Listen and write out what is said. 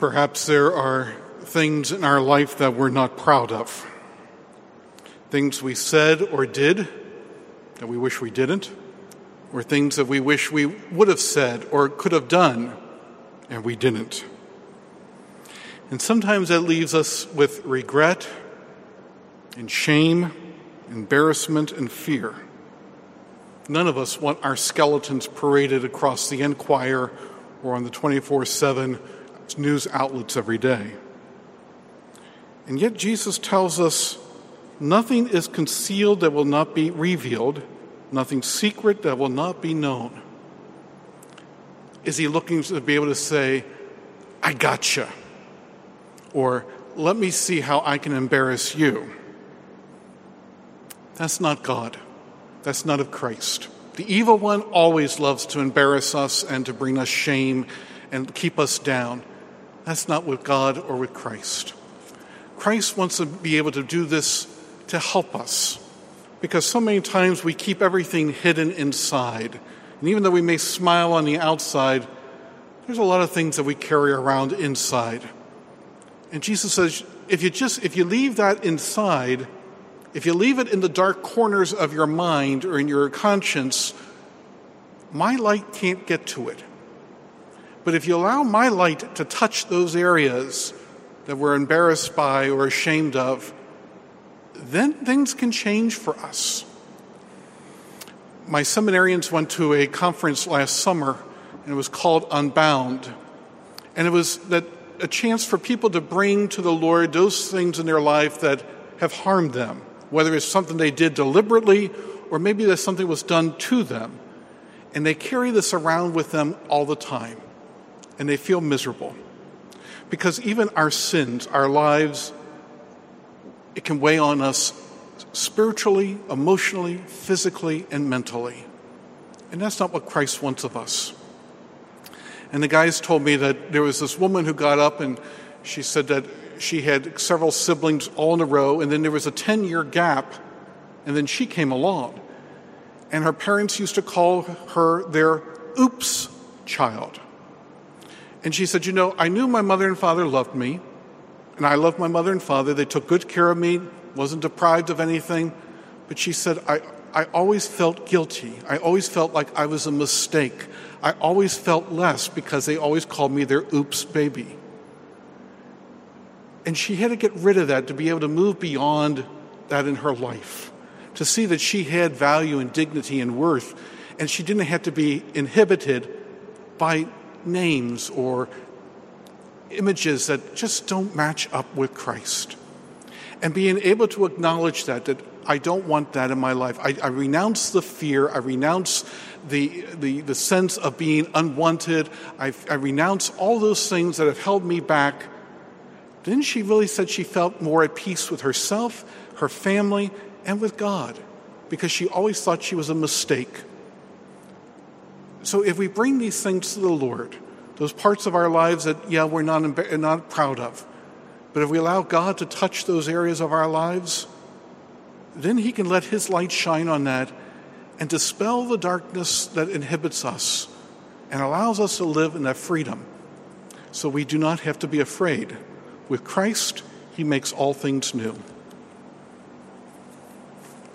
Perhaps there are things in our life that we're not proud of. Things we said or did that we wish we didn't, or things that we wish we would have said or could have done and we didn't. And sometimes that leaves us with regret and shame, embarrassment and fear. None of us want our skeletons paraded across the Enquirer or on the 24/7 news outlets every day. And yet Jesus tells us nothing is concealed that will not be revealed, nothing secret that will not be known. Is he looking to be able to say, I gotcha, or let me see how I can embarrass you? That's not God. That's not of Christ. The evil one always loves to embarrass us and to bring us shame and keep us down. That's not with God or with Christ. Christ wants to be able to do this to help us, because so many times we keep everything hidden inside. And even though we may smile on the outside, there's a lot of things that we carry around inside. And Jesus says, if you leave that inside, if you leave it in the dark corners of your mind or in your conscience, my light can't get to it. But if you allow my light to touch those areas that we're embarrassed by or ashamed of, then things can change for us. My seminarians went to a conference last summer, and it was called Unbound. And it was a chance for people to bring to the Lord those things in their life that have harmed them, whether it's something they did deliberately or maybe there's something was done to them. And they carry this around with them all the time. And they feel miserable. Because even our sins, our lives, it can weigh on us spiritually, emotionally, physically, and mentally. And that's not what Christ wants of us. And the guys told me that there was this woman who got up and she said that she had several siblings all in a row, and then there was a 10-year gap, and then she came along. And her parents used to call her their oops child. And she said, I knew my mother and father loved me, and I loved my mother and father. They took good care of me, wasn't deprived of anything. But she said, I always felt guilty. I always felt like I was a mistake. I always felt less because they always called me their oops baby. And she had to get rid of that to be able to move beyond that in her life, to see that she had value and dignity and worth, and she didn't have to be inhibited by names or images that just don't match up with Christ. And being able to acknowledge that I don't want that in my life. I renounce the fear. I renounce the sense of being unwanted. I renounce all those things that have held me back. Then she really said she felt more at peace with herself, her family, and with God, because she always thought she was a mistake. So if we bring these things to the Lord, those parts of our lives that, we're not proud of, but if we allow God to touch those areas of our lives, then he can let his light shine on that and dispel the darkness that inhibits us and allows us to live in that freedom. So we do not have to be afraid. With Christ, he makes all things new.